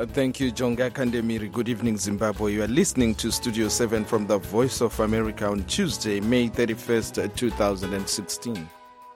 Thank you, Jonga Kandemiri. Good evening, Zimbabwe. You are listening to Studio 7 from the Voice of America on Tuesday, May 31st, 2016.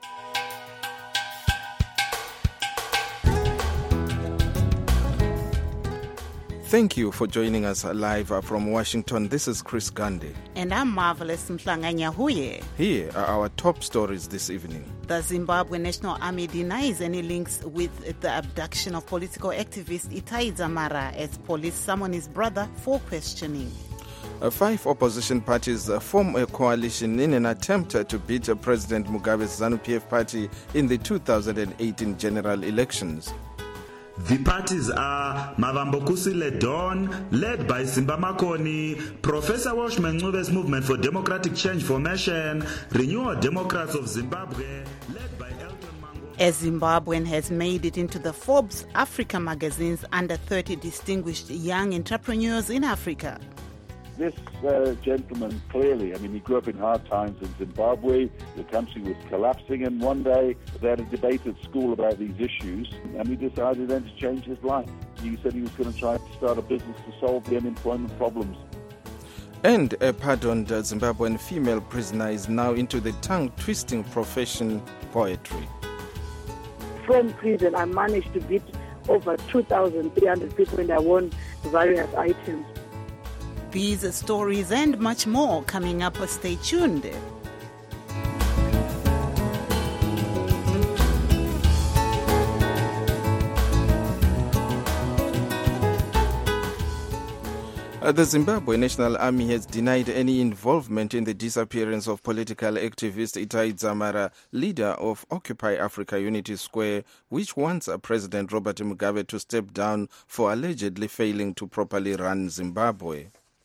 Thank you for joining us live from Washington. This is Chris Gandhi. And I'm Marvelous Mhlanga-Nyahuye. Here are our top stories this evening. The Zimbabwe National Army denies any links with the abduction of political activist Itai Dzamara as police summon his brother for questioning. 5 opposition parties form a coalition in an attempt to beat President Mugabe's ZANU-PF party in the 2018 general elections. The parties are Mavambokusile Dawn, led by Simba Makoni, Professor Walsh Mencuve's Movement for Democratic Change Formation, Renewal Democrats of Zimbabwe, led by Elton Mango. A Zimbabwean has made it into the Forbes Africa magazine's under 30 distinguished young entrepreneurs in Africa. This gentleman, clearly, he grew up in hard times in Zimbabwe. The country was collapsing, and one day they had a debate at school about these issues, and he decided then to change his life. He said he was going to try to start a business to solve the unemployment problems. And a pardoned Zimbabwean female prisoner is now into the tongue-twisting profession poetry. From prison, I managed to beat over 2,300 people, and I won various items. These stories and much more coming up. Stay tuned. The Zimbabwe National Army has denied any involvement in the disappearance of political activist Itai Dzamara, leader of Occupy Africa Unity Square, which wants President Robert Mugabe to step down for allegedly failing to properly run Zimbabwe.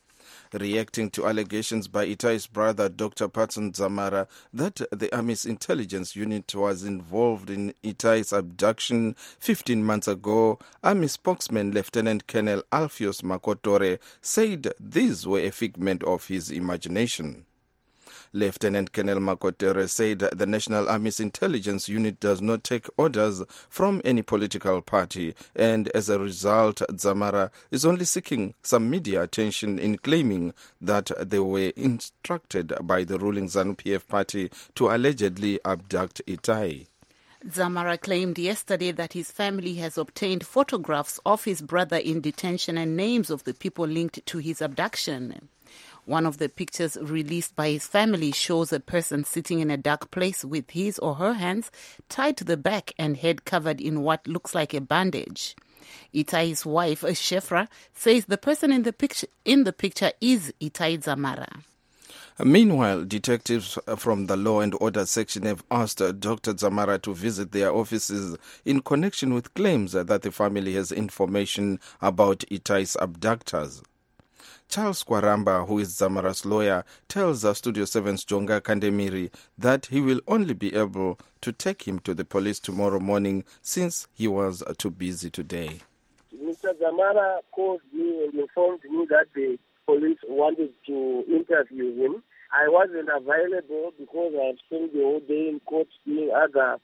Reacting to allegations by Itai's brother, Dr. Patson Dzamara, that the Army's intelligence unit was involved in Itai's abduction 15 months ago, Army spokesman Lieutenant Colonel Alpheus Makotore said these were a figment of his imagination. Lieutenant Colonel Makotore said the National Army's intelligence unit does not take orders from any political party, and as a result, Dzamara is only seeking some media attention in claiming that they were instructed by the ruling ZANU-PF party to allegedly abduct Itai. Dzamara claimed yesterday that his family has obtained photographs of his brother in detention and names of the people linked to his abduction. One of the pictures released by his family shows a person sitting in a dark place with his or her hands tied to the back and head covered in what looks like a bandage. Itai's wife, Shefra, says the person in the picture is Itai Dzamara. Meanwhile, detectives from the Law and Order section have asked Dr. Dzamara to visit their offices in connection with claims that the family has information about Itai's abductors. Charles Kwaramba, who is Dzamara's lawyer, tells Studio 7's Jonga Kandemiri that he will only be able to take him to the police tomorrow morning since he was too busy today. Mr. Dzamara called me and informed me that the police wanted to interview him. I wasn't available because I had spent the whole day in court doing other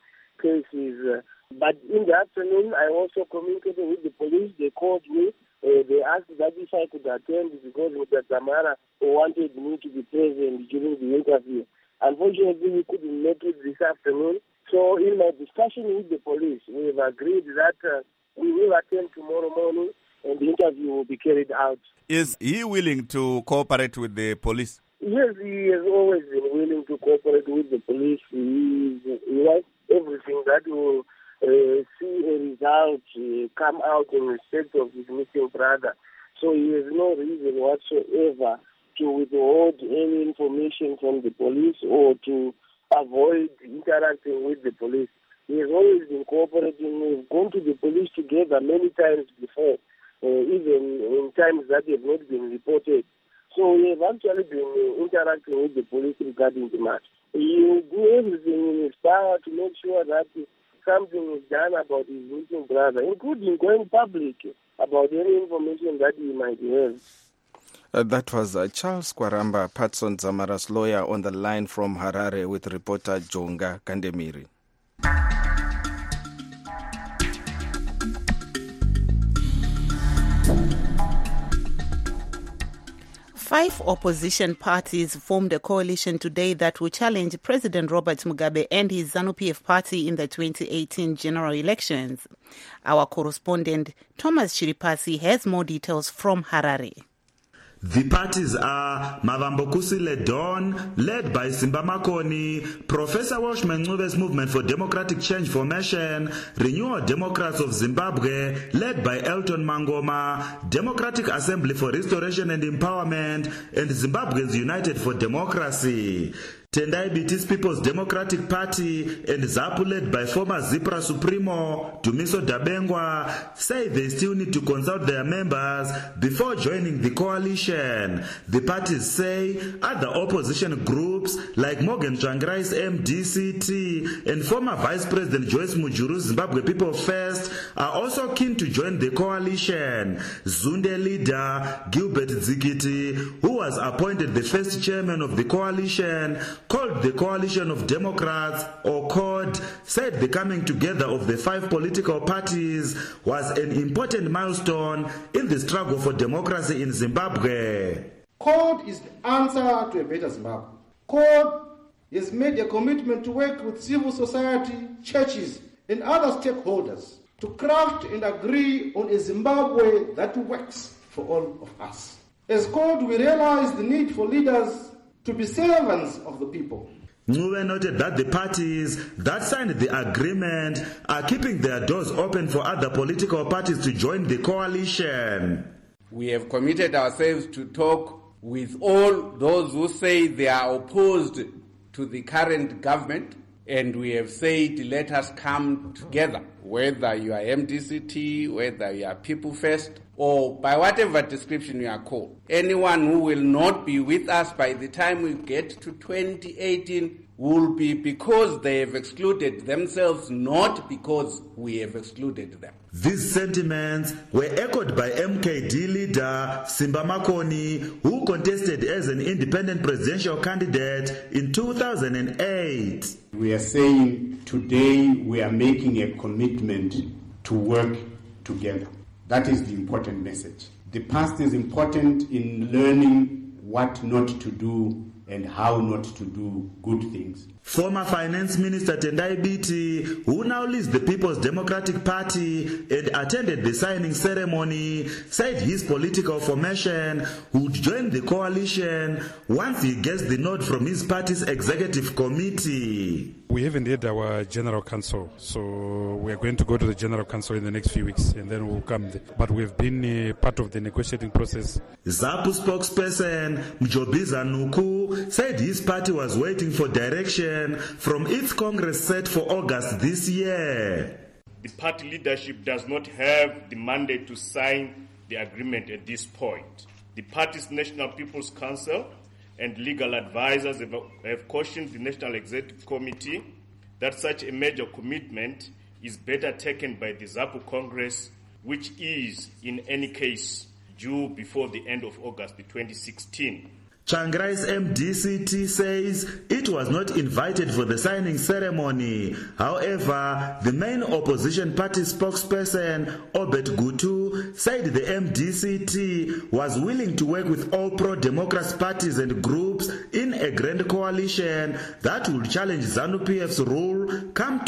cases. But in the afternoon, I also communicated with the police. They called me. They asked that if I could attend because Mr. Dzamara wanted me to be present during the interview. Unfortunately, we couldn't make it this afternoon. So in my discussion with the police, we have agreed that we will attend tomorrow morning and the interview will be carried out. Is he willing to cooperate with the police? Yes, he has always been willing to cooperate with the police. He wants everything that will see a result come out in respect of his missing brother. So he has no reason whatsoever to withhold any information from the police or to avoid interacting with the police. He has always been cooperating. We've gone to the police together many times before, even in times that have not been reported. So we have actually been interacting with the police regarding the matter. He will do everything in his power to make sure that something is done about his missing brother, including going public about any information that he might have. That was Charles Kwaramba, Patson Dzamara's lawyer, on the line from Harare with reporter Jonga Kandemiri. 5 opposition parties formed a coalition today that will challenge President Robert Mugabe and his ZANU-PF party in the 2018 general elections. Our correspondent Thomas Chiripasi has more details from Harare. The parties are Mavambokusile Dawn, led by Simba Makoni, Professor Walsh Mengcuve's Movement for Democratic Change Formation, Renewal Democrats of Zimbabwe, led by Elton Mangoma, Democratic Assembly for Restoration and Empowerment, and Zimbabweans United for Democracy. Tendai Biti's People's Democratic Party and ZAPU, led by former ZIPRA Supremo Dumiso Dabengwa, say they still need to consult their members before joining the coalition. The parties say other opposition groups like Morgan Tsvangarai's MDCT and former Vice President Joyce Mujuru's Zimbabwe People First are also keen to join the coalition. Zunde leader Gilbert Zikiti, who was appointed the first chairman of the coalition, called the Coalition of Democrats, or COD, said the coming together of the 5 political parties was an important milestone in the struggle for democracy in Zimbabwe. COD is the answer to a better Zimbabwe. COD has made a commitment to work with civil society, churches, and other stakeholders to craft and agree on a Zimbabwe that works for all of us. As COD, we realize the need for leaders to be servants of the people. Ncube noted that the parties that signed the agreement are keeping their doors open for other political parties to join the coalition. We have committed ourselves to talk with all those who say they are opposed to the current government, and we have said let us come together, whether you are MDCT, whether you are People First, or by whatever description you are called. Anyone who will not be with us by the time we get to 2018 will be because they have excluded themselves, not because we have excluded them. These sentiments were echoed by MKD leader Simba Makoni, who contested as an independent presidential candidate in 2008. We are saying today we are making a commitment to work together. That is the important message. The past is important in learning what not to do and how not to do good things. Former Finance Minister Tendai Biti, who now leads the People's Democratic Party and attended the signing ceremony, said his political formation would join the coalition once he gets the nod from his party's executive committee. We haven't had our General Council, so we are going to go to the General Council in the next few weeks and then we'll come there. But we've been part of the negotiating process. ZAPU spokesperson Mjobiza Nuku said his party was waiting for direction from its Congress set for August this year. The party leadership does not have the mandate to sign the agreement at this point. The party's National People's Council and legal advisors have cautioned the National Executive Committee that such a major commitment is better taken by the ZAPU Congress, which is, in any case, due before the end of August 2016. Tsvangarai's MDCT says it was not invited for the signing ceremony. However, the main opposition party spokesperson, Obet Gutu, said the MDCT was willing to work with all pro-democracy parties and groups in a grand coalition that would challenge ZANU-PF's rule come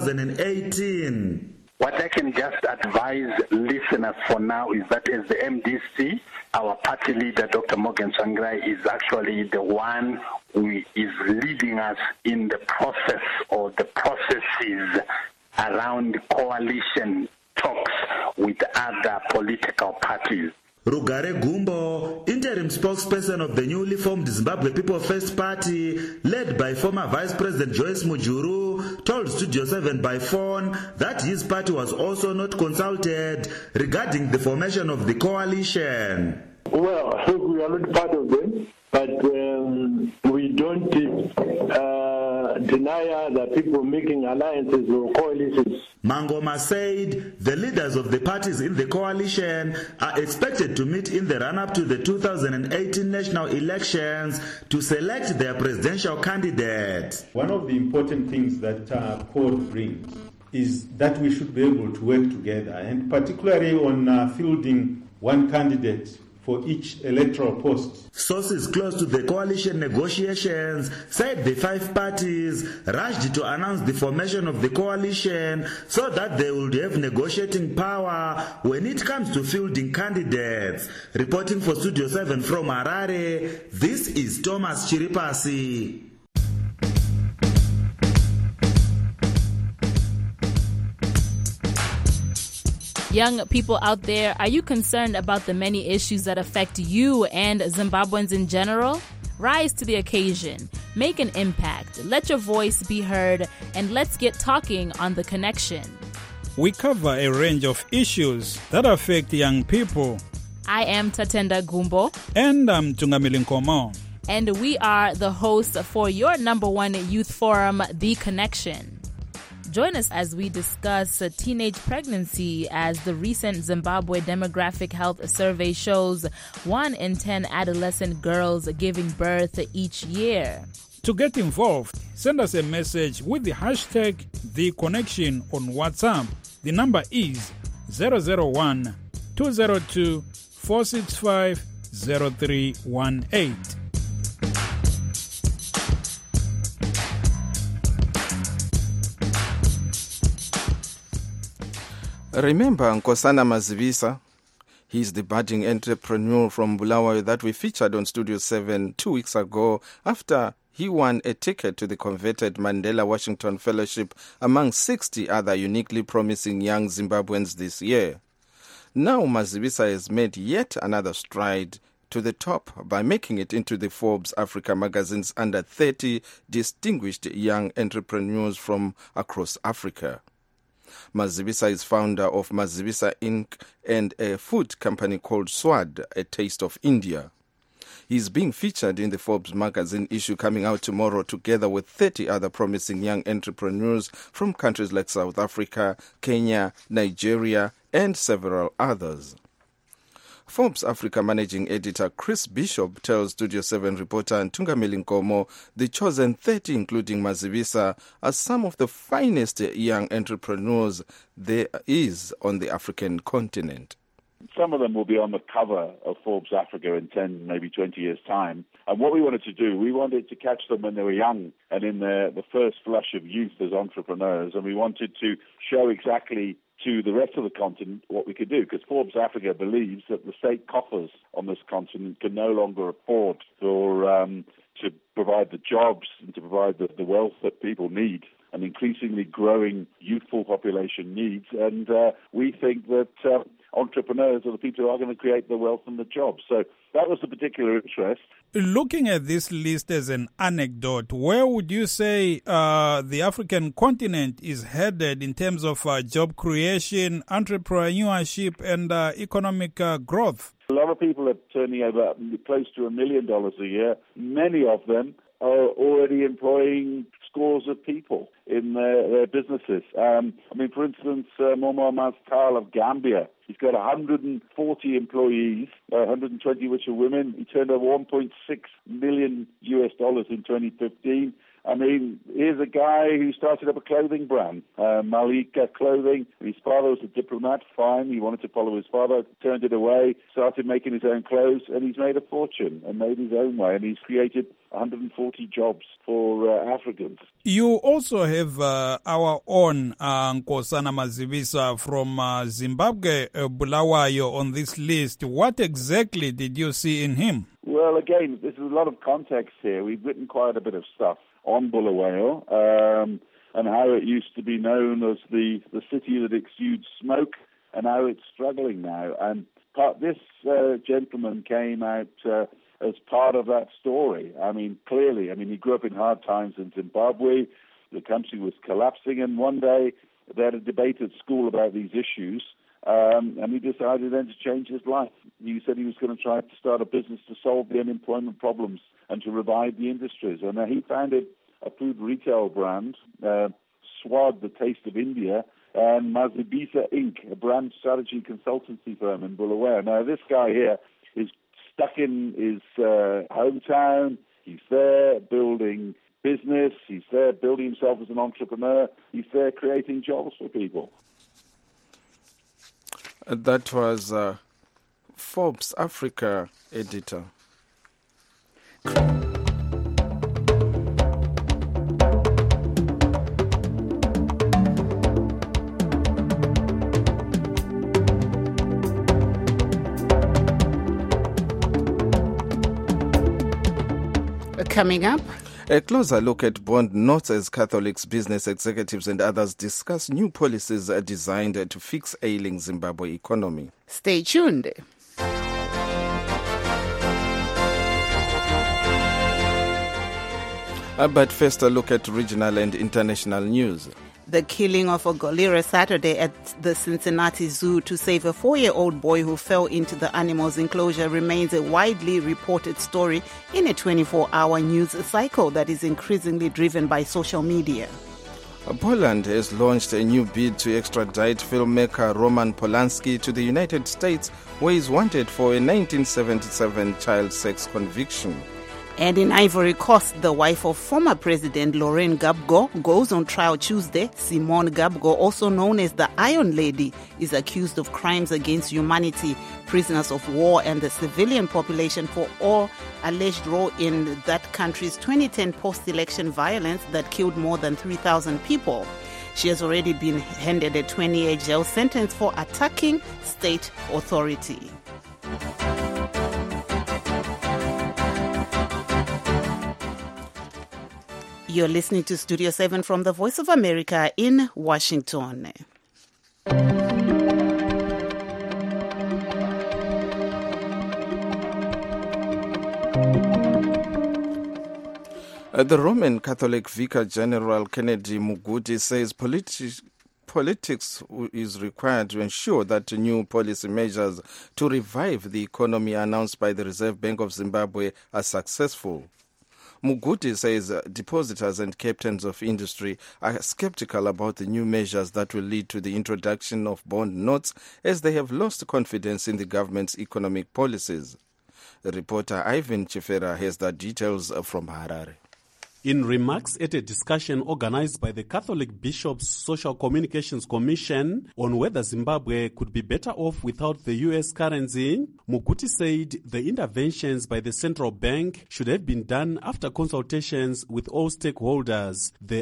2018. What I can just advise listeners for now is that as the MDC, our party leader, Dr. Morgan Tsvangarai, is actually the one who is leading us in the process or the processes around coalition talks with other political parties. Rugare Gumbo, interim spokesperson of the newly formed Zimbabwe People First Party, led by former Vice President Joyce Mujuru, told Studio 7 by phone that his party was also not consulted regarding the formation of the coalition. Well, I think we are not part of them, but we don't deny other people making alliances or coalitions. Mangoma said the leaders of the parties in the coalition are expected to meet in the run-up to the 2018 national elections to select their presidential candidate. One of the important things that COD brings is that we should be able to work together, and particularly on fielding one candidate for each electoral post. Sources close to the coalition negotiations said the five parties rushed to announce the formation of the coalition so that they would have negotiating power when it comes to fielding candidates. Reporting for Studio 7 from Harare, this is Thomas Chiripasi. Young people out there, are you concerned about the many issues that affect you and Zimbabweans in general? Rise to the occasion, make an impact, let your voice be heard, and let's get talking on The Connection. We cover a range of issues that affect young people. I am Tatenda Gumbo. And I'm Tungamili Nkomo. And we are the hosts for your #1 youth forum, The Connection. Join us as we discuss teenage pregnancy, as the recent Zimbabwe Demographic Health Survey shows 1 in 10 adolescent girls giving birth each year. To get involved, send us a message with the hashtag #TheConnection on WhatsApp. The number is 001 202 465 0318. Remember Nkosana Mazivisa? He's the budding entrepreneur from Bulawayo that we featured on Studio 7 2 weeks ago after he won a ticket to the coveted Mandela Washington Fellowship among 60 other uniquely promising young Zimbabweans this year. Now Mazivisa has made yet another stride to the top by making it into the Forbes Africa magazine's under 30 distinguished young entrepreneurs from across Africa. Mazivisa is founder of Mazivisa Inc. and a food company called Swad, A Taste of India. He's being featured in the Forbes magazine issue coming out tomorrow together with 30 other promising young entrepreneurs from countries like South Africa, Kenya, Nigeria, and several others. Forbes Africa managing editor Chris Bishop tells Studio 7 reporter Tungamili Nkomo the chosen 30, including Mazivisa, are some of the finest young entrepreneurs there is on the African continent. Some of them will be on the cover of Forbes Africa in 10, maybe 20 years' time. And what we wanted to do, we wanted to catch them when they were young and in the first flush of youth as entrepreneurs. And we wanted to show exactly to the rest of the continent what we could do, because Forbes Africa believes that the state coffers on this continent can no longer afford to provide the jobs and to provide the wealth that people need, an increasingly growing youthful population needs. And we think that entrepreneurs are the people who are going to create the wealth and the jobs. So that was the particular interest. Looking at this list as an anecdote, where would you say the African continent is headed in terms of job creation, entrepreneurship, and economic growth? A lot of people are turning over close to $1 million a year. Many of them are already employing scores of people in their businesses. For instance, Momo Mastal of Gambia, he's got 140 employees, 120 which are women. He turned over $1.6 million in 2015. Here's a guy who started up a clothing brand, Malika Clothing. His father was a diplomat, fine. He wanted to follow his father, turned it away, started making his own clothes, and he's made a fortune and made his own way. And he's created 140 jobs for Africans. You also have our own Nkosana Mazivisa from Zimbabwe, Bulawayo, on this list. What exactly did you see in him? Well, again, there's a lot of context here. We've written quite a bit of stuff on Bulawayo and how it used to be known as the city that exudes smoke and how it's struggling now. And this gentleman came out as part of that story. Clearly, he grew up in hard times in Zimbabwe. The country was collapsing, and one day they had a debate at school about these issues, and he decided then to change his life. He said he was going to try to start a business to solve the unemployment problems and to revive the industries. And he founded a food retail brand, Swad, The Taste of India, and Mazivisa Inc., a brand strategy consultancy firm in Bulawayo. Now, this guy here is stuck in his hometown. He's there building business. He's there building himself as an entrepreneur. He's there creating jobs for people. That was Forbes Africa editor. Coming up, a closer look at bond notes as Catholics, business executives and others discuss new policies designed to fix ailing Zimbabwe economy. Stay tuned. But first, a look at regional and international news. The killing of a gorilla Saturday at the Cincinnati Zoo to save a 4-year-old boy who fell into the animal's enclosure remains a widely reported story in a 24-hour news cycle that is increasingly driven by social media. Poland has launched a new bid to extradite filmmaker Roman Polanski to the United States, where he is wanted for a 1977 child sex conviction. And in Ivory Coast, the wife of former President Laurent Gbagbo goes on trial Tuesday. Simone Gbagbo, also known as the Iron Lady, is accused of crimes against humanity, prisoners of war and the civilian population for all alleged role in that country's 2010 post-election violence that killed more than 3,000 people. She has already been handed a 20-year jail sentence for attacking state authority. You're listening to Studio 7 from the Voice of America in Washington. The Roman Catholic Vicar General Kennedy Muguti says politics is required to ensure that new policy measures to revive the economy announced by the Reserve Bank of Zimbabwe are successful. Muguti says depositors and captains of industry are skeptical about the new measures that will lead to the introduction of bond notes, as they have lost confidence in the government's economic policies. Reporter Ivan Chifera has the details from Harare. In remarks at a discussion organized by the Catholic Bishops' Social Communications Commission on whether Zimbabwe could be better off without the US currency, Muguti said the interventions by the central bank should have been done after consultations with all stakeholders. The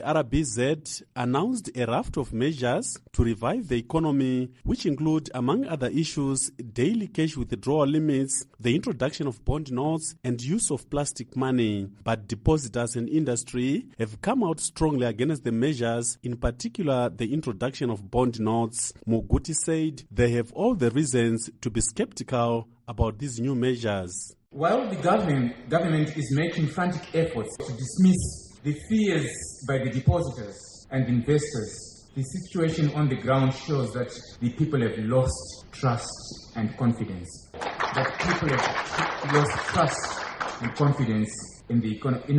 RBZ announced a raft of measures to revive the economy, which include, among other issues, daily cash withdrawal limits, the introduction of bond notes, and use of plastic money. But depositors and industry have come out strongly against the measures, in particular the introduction of bond notes. Muguti said they have all the reasons to be skeptical about these new measures. While the government is making frantic efforts to dismiss the fears by the depositors and investors, the situation on the ground shows that the people have lost trust and confidence. That people have lost trust and confidence in the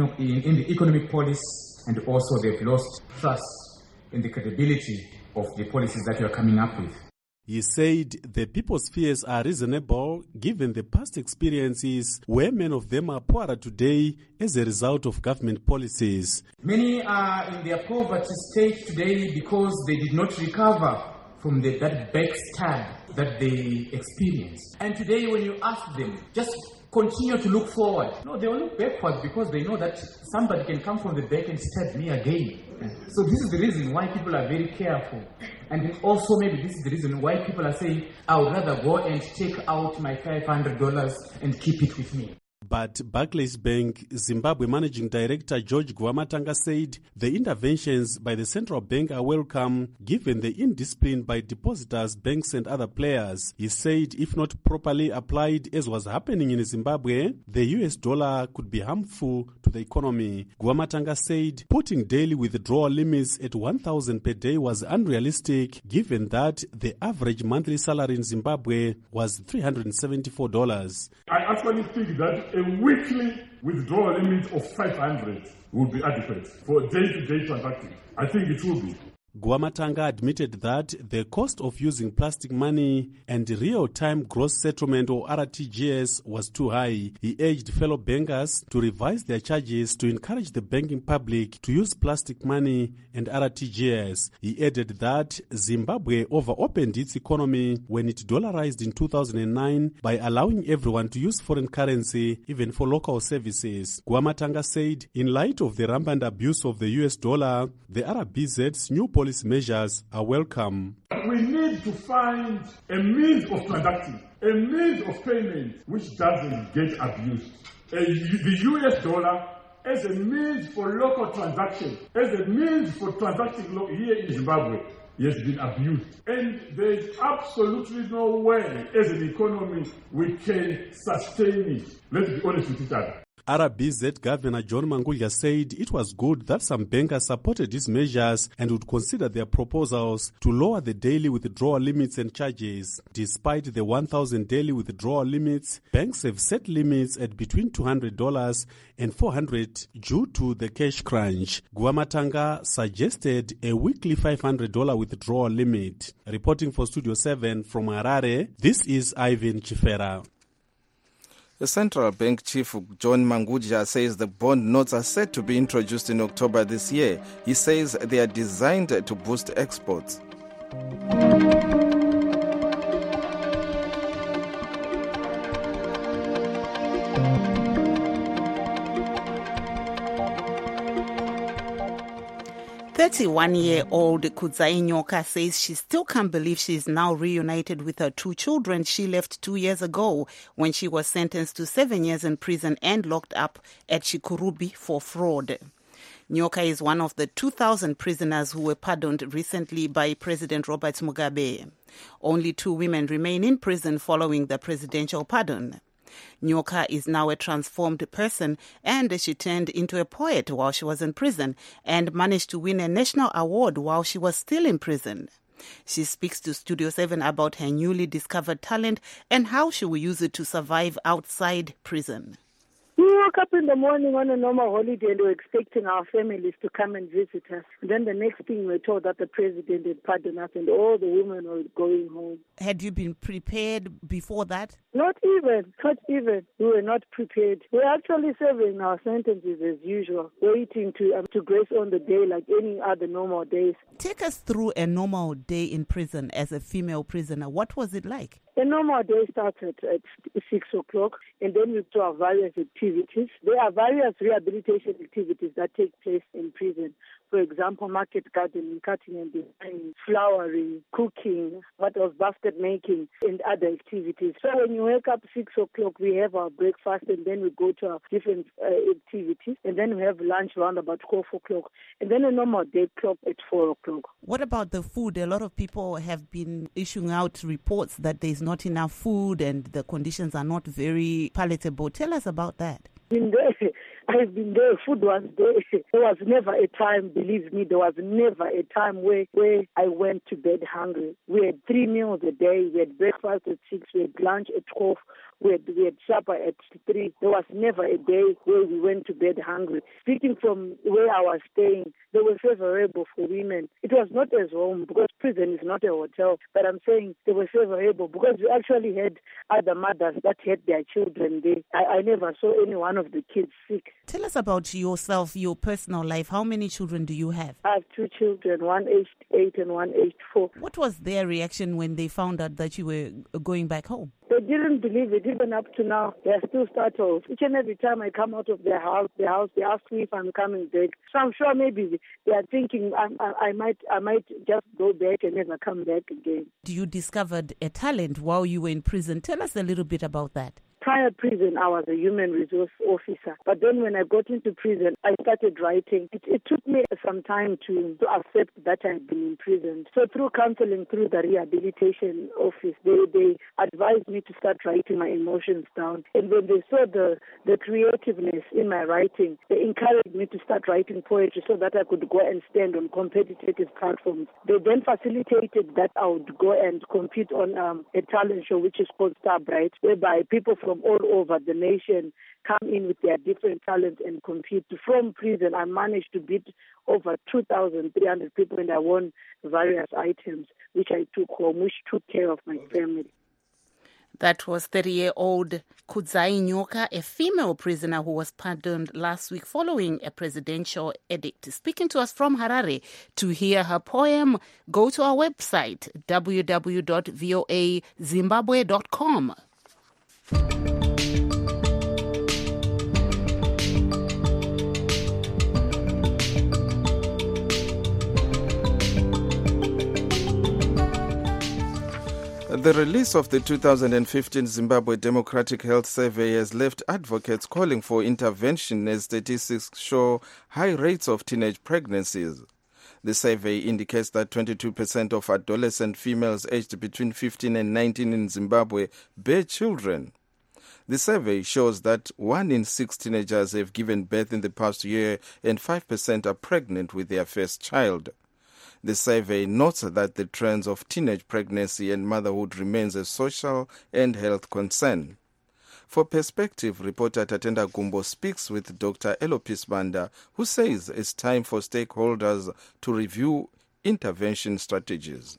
economic policy, and also they've lost trust in the credibility of the policies that we are coming up with. He said the people's fears are reasonable given the past experiences where many of them are poorer today as a result of government policies. Many are in their poverty state today because they did not recover from that backstab that they experienced. And today when you ask them, just continue to look forward. No, they will look backwards because they know that somebody can come from the back and stab me again. So this is the reason why people are very careful. And also maybe this is the reason why people are saying, I would rather go and take out my $500 and keep it with me. But Barclays Bank Zimbabwe Managing Director George Guamatanga said the interventions by the central bank are welcome given the indiscipline by depositors, banks and other players. He said if not properly applied, as was happening in Zimbabwe, the US dollar could be harmful to the economy. Guamatanga said putting daily withdrawal limits at 1,000 per day was unrealistic given that the average monthly salary in Zimbabwe was $374. I actually think that a weekly withdrawal limit of 500 would be adequate for day-to-day transacting. I think it will be. Guamatanga admitted that the cost of using plastic money and real-time gross settlement or RTGS was too high. He urged fellow bankers to revise their charges to encourage the banking public to use plastic money and RTGS. He added that Zimbabwe over-opened its economy when it dollarized in 2009 by allowing everyone to use foreign currency, even for local services. Guamatanga said, in light of the rampant abuse of the US dollar, the RBZ's new policy measures are welcome. We need to find a means of transacting, a means of payment which doesn't get abused. The US dollar as a means for local transaction, as a means for transacting here in Zimbabwe, has been abused. And there's absolutely no way as an economy we can sustain it. Let's be honest with each other. RBZ Governor John Mangudya said it was good that some bankers supported these measures and would consider their proposals to lower the daily withdrawal limits and charges. Despite the 1,000 daily withdrawal limits, banks have set limits at between $200 and $400 due to the cash crunch. Guamatanga suggested a weekly $500 withdrawal limit. Reporting for Studio 7 from Harare, this is Ivan Chifera. The central bank chief, John Mangudya, says the bond notes are set to be introduced in October this year. He says they are designed to boost exports. 31-year-old Kudzai Nyoka says she still can't believe she is now reunited with her two children she left 2 years ago when she was sentenced to 7 years in prison and locked up at Chikurubi for fraud. Nyoka is one of the 2,000 prisoners who were pardoned recently by President Robert Mugabe. Only 2 women remain in prison following the presidential pardon. Nyoka is now a transformed person, and she turned into a poet while she was in prison and managed to win a national award while she was still in prison. She speaks to Studio 7 about her newly discovered talent and how she will use it to survive outside prison. We woke up in the morning on a normal holiday and we were expecting our families to come and visit us. And then the next thing we were told that the president had pardoned us and all the women were going home. Had you been prepared before that? Not even. We were not prepared. We were actually serving our sentences as usual, waiting to grace on the day like any other normal days. Take us through a normal day in prison as a female prisoner. What was it like? A normal day started at 6 o'clock, and then we do our various activities. There are various rehabilitation activities that take place in prison. For example, market gardening, cutting and designing, flowering, cooking, basket making, and other activities. So when you wake up 6 o'clock, we have our breakfast, and then we go to our different activities, and then we have lunch around about 12 o'clock, and then a normal day clock at 4 o'clock. What about the food? A lot of people have been issuing out reports that there's not enough food and the conditions are not very palatable. Tell us about that. I've been there, food was there. There was never a time, believe me, there was never a time where I went to bed hungry. We had 3 meals a day. We had breakfast at 6, we had lunch at 12, we had supper at 3. There was never a day where we went to bed hungry. Speaking from where I was staying, they were favorable for women. It was not as home because prison is not a hotel, but I'm saying they were favorable because we actually had other mothers that had their children there. I never saw any one of the kids sick. Tell us about yourself, your personal life. How many children do you have? I have 2 children, one aged 8 and one aged 4. What was their reaction when they found out that you were going back home? They didn't believe it. Even up to now, they're still startled. Each and every time I come out of their house, they ask me if I'm coming back. So I'm sure maybe they are thinking I might just go back and never come back again. You discovered a talent while you were in prison. Tell us a little bit about that. Prior to prison, I was a human resource officer. But then when I got into prison, I started writing. It took me some time to accept that I had been in prison. So through counseling, through the rehabilitation office, they advised me to start writing my emotions down. And when they saw the creativeness in my writing, they encouraged me to start writing poetry so that I could go and stand on competitive platforms. They then facilitated that I would go and compete on a talent show which is called Star Bright, whereby people from from all over the nation come in with their different talents and compete. From prison, I managed to beat over 2,300 people, and I won various items, which I took home, which took care of my family. That was 30-year-old Kudzai Nyoka, a female prisoner who was pardoned last week following a presidential edict. Speaking to us from Harare, to hear her poem, go to our website, www.voazimbabwe.com. The release of the 2015 Zimbabwe Democratic Health Survey has left advocates calling for intervention as statistics show high rates of teenage pregnancies. The survey indicates that 22% of adolescent females aged between 15 and 19 in Zimbabwe bear children. The survey shows that 1 in 6 teenagers have given birth in the past year and 5% are pregnant with their first child. The survey notes that the trends of teenage pregnancy and motherhood remains a social and health concern. For Perspective, reporter Tatenda Gumbo speaks with Dr. Elopis Banda, who says it's time for stakeholders to review intervention strategies.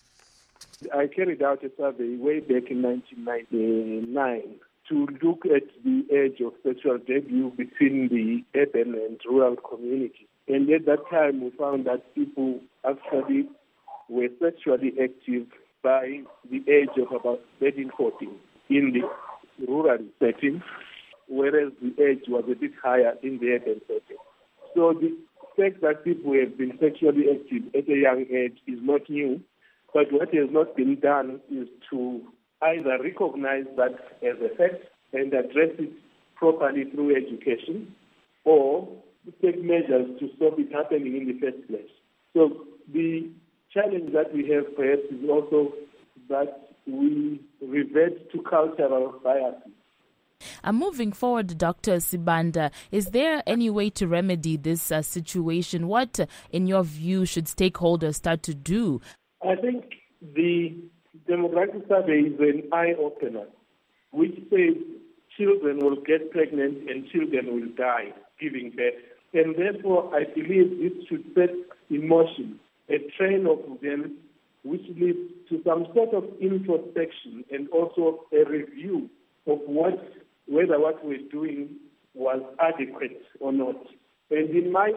I carried out a survey way back in 1999 to look at the age of sexual debut between the urban and rural communities. And at that time, we found that people actually were sexually active by the age of about 13, 14 in the rural setting, whereas the age was a bit higher in the urban setting. So the fact that people have been sexually active at a young age is not new, but what has not been done is to either recognize that as a fact and address it properly through education, or take measures to stop it happening in the first place. So the challenge that we have perhaps is also that we revert to cultural biases. Moving forward, Dr. Sibanda, is there any way to remedy this situation? What, in your view, should stakeholders start to do? I think the demographic survey is an eye-opener, which says children will get pregnant and children will die giving birth. And therefore, I believe this should set in motion a train of events which leads to some sort of introspection and also a review of whether what we're doing was adequate or not. And in my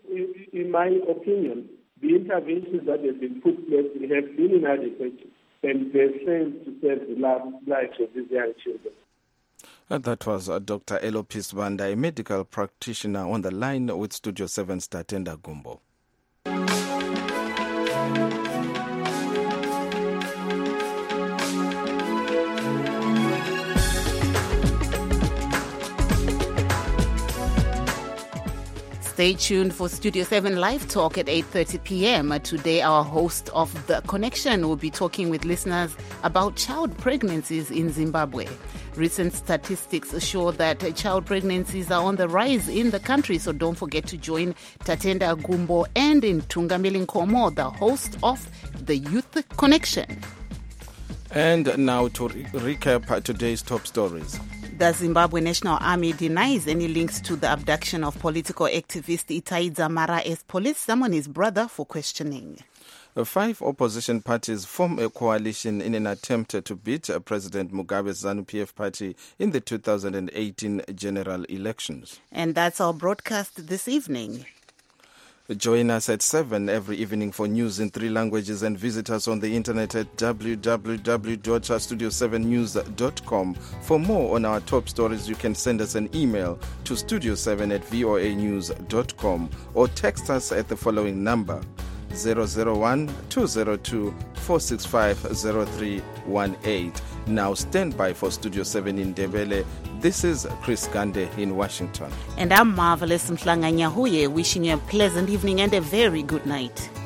opinion, the interventions that have been put in place have been inadequate, and they've failed to save the lives of these young children. That was Dr. Elopis Banda, a medical practitioner, on the line with Studio 7's Tatenda Gumbo. Stay tuned for Studio 7 Live Talk at 8:30 p.m. Today, our host of The Connection will be talking with listeners about child pregnancies in Zimbabwe. Recent statistics show that child pregnancies are on the rise in the country, so don't forget to join Tatenda Gumbo and Tungamili Nkomo, the host of The Youth Connection. And now to recap today's top stories. The Zimbabwe National Army denies any links to the abduction of political activist Itai Dzamara as police summon his brother for questioning. 5 opposition parties form a coalition in an attempt to beat President Mugabe's ZANU-PF party in the 2018 general elections. And that's our broadcast this evening. Join us at 7 every evening for news in 3 languages, and visit us on the internet at www.studio7news.com. For more on our top stories, you can send us an email to studio7@voanews.com or text us at the following number 001-202-465-0318. Now stand by for Studio 7 in Ndebele. This is Chris Gande in Washington. And I'm Marvelous Mhlanga Nyahuye, wishing you a pleasant evening and a very good night.